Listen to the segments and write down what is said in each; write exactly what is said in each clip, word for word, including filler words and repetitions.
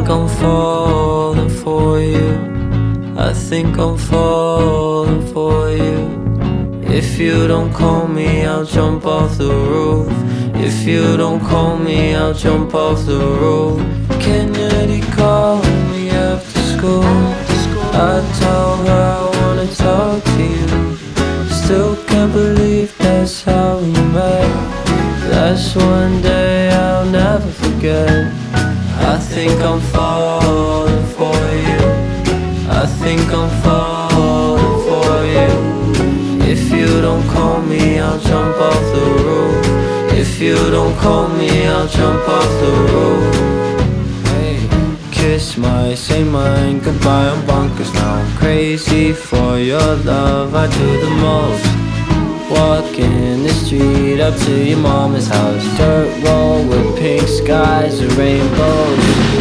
think I'm falling for you. I think I'm falling for you. If you don't call me, I'll jump off the roof. If you don't call me, I'll jump off the roof. Kennedy calling me after school. I tell her I wanna talk to you. Still can't believe that's how we met. That's one day I'll never forget. I think I'm falling for you. I think I'm falling for you. If you don't call me, I'll jump off the roof. If you don't call me, I'll jump off the roof. Hey. Kiss my, say mine, goodbye, I'm bonkers now. I'm crazy for your love, I do the most. Walking the street up to your mama's house. Dirt road with pink skies and rainbows.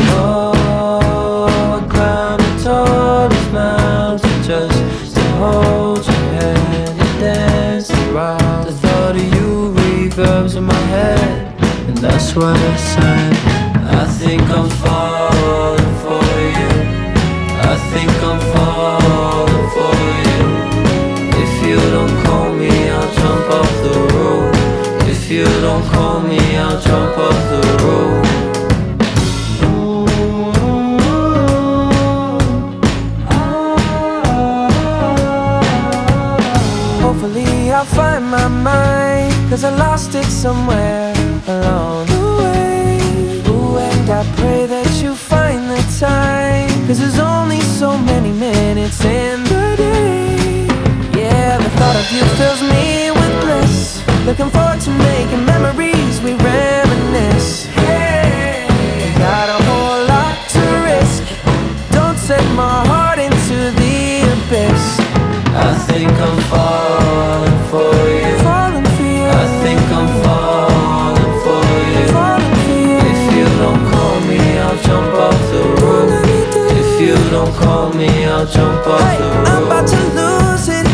Oh, I climbed the tallest mountain just to hold your hand and dance around. The thought of you reverbs in my head, and that's what I said. I think I'm falling for you. I think I'm falling for you. If you don't call me, I'll jump off the roof. If you don't call me, I'll jump off the roof. Hopefully I'll find my mind, 'cause I lost it somewhere along the way. Ooh, and I pray that you find the time, 'cause there's only so many minutes in the day. Yeah, the thought of you fills me with bliss. Looking forward to making memories, we reminisce. Hey, got a whole lot to risk. Don't set my heart into the abyss. I think I'm falling for you. Falling for you. I think I'm falling for you. Falling for you. If you don't call me, I'll jump off the roof. If you don't call me, I'll jump off Hey, the roof. I'm about to lose it.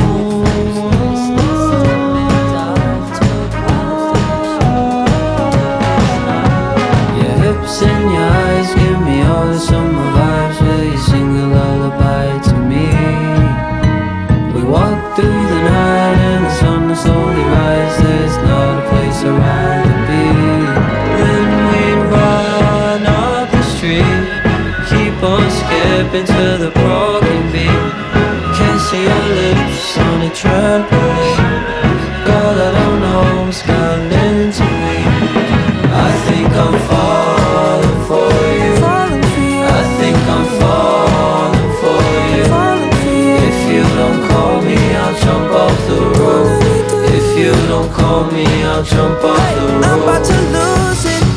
Your hips and your eyes give me all the summer vibes. Will you sing a lullaby to me? We walk through the night and the sun will slowly rise. There's not a place I'd rather be. Then we run up the street, keep on skipping to the broken beat. Can't see your lips on a trampoline. Girl, I don't know what's coming to me. I think I'm falling for you. Falling for you. I think I'm falling for you. Falling for you. If you don't call me, I'll jump off the roof. If you don't call me, I'll jump off the I'm about roof. to lose it.